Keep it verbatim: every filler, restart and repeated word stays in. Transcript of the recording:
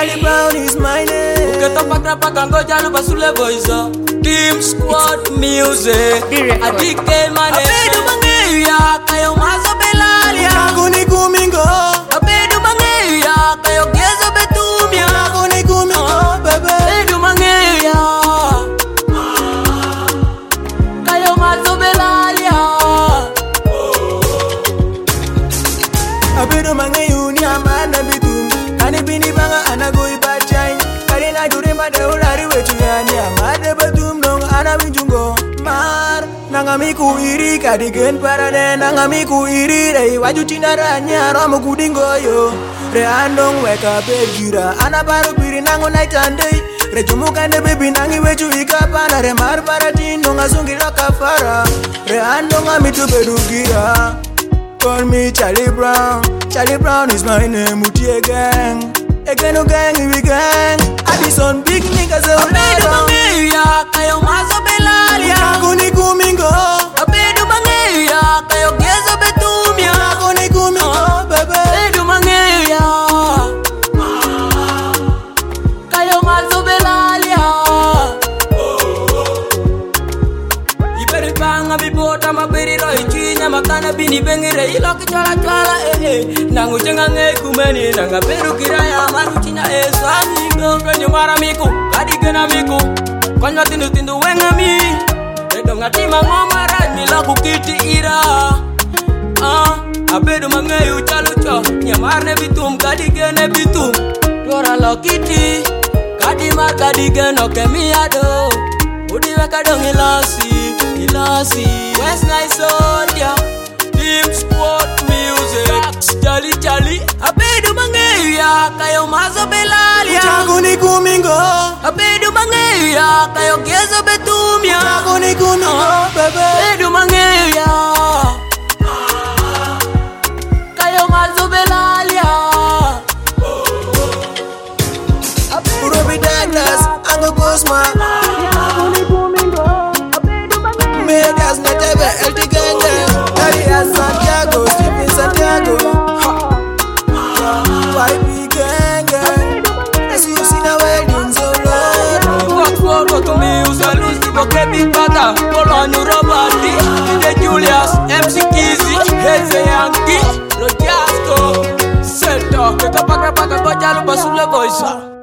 Charlie Brown is my name. Uketopa krapa kango jalu basule voice. Team Squad Music. Adike mane. Abedu mangeya kayo mazo belalia. Kuni kumingo. Abedu mangeya kayo gezo betumia. Kuni kumingo bebe. Abedu mangeya kayo mazo belalia. Abedu mangeyu ni amana bitum. Kani bini banga anagoi bachai. Kari na jure made ulari wetu yani amade betum nong anabinjungo. Mar nangamiku iri kadigen parade nangamiku iri rei waju cinaranya romo kudingoyo. Re andong weka begira anabaru biri nango naitandei. Re jumukane baby nangi weju ikapana re mar paratino ngasungi lokafara. Re andong amitu bedugira. Call me Charlie Brown. Charlie Brown is my name. Uti gang, again, gang, we gang. Addison big niggas. Abedu mangeya kayo mazo belalia. Kuni kumingo. Abedu mangeya kayo gezo betumia. Kuni kumingo, bebe. Abedu mangeya kayo mazo belalia. Iberi banga bibota mabiri roi chinya makana bini bengire iloki chala chala eh eh. Nangu jenga nge kumeni nanga beru kiraya manu chinya eh swami go kwenye mara miku kadi gena miku kwenye tindu tindu wenga mi edo ngati mangoma rani laku kiti ira ah abedu mangeyu chalucho nyamarne bitum kadi gene bitum dora lokiti kadi mar kadi geno kemiado udi weka dong ilasi ilasi West Nice Audio Team Squad Music Charlie Charlie Abedu mangeya kayo mazo belalia. Kuni kumingo. Abedu mangeya kayo gezo betumia. Kuni kumingo, bebe. Abedu mangeya kayo mazo belalia. Ruby Douglas, Ango Cosma. Medias Netebe, El Tigenge. Arias Santiago, Stephen Santiago. Y P gang gang. As you see now weddings, oh Lord. What what what to me use a lose the bucket big pata. Polonio Roberti, D J Julius, M C Kizzy, Heze Yankee, Rojasco. Sento, que topa grapa que voy a lo paso la voice.